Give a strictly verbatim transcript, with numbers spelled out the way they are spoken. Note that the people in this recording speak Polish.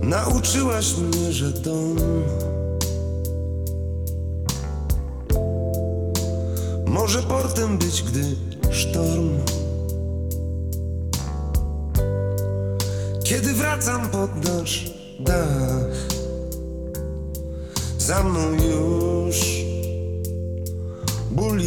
Nauczyłaś mnie, że dom może portem być, gdy sztorm. Kiedy wracam pod nasz dach, za mną już ból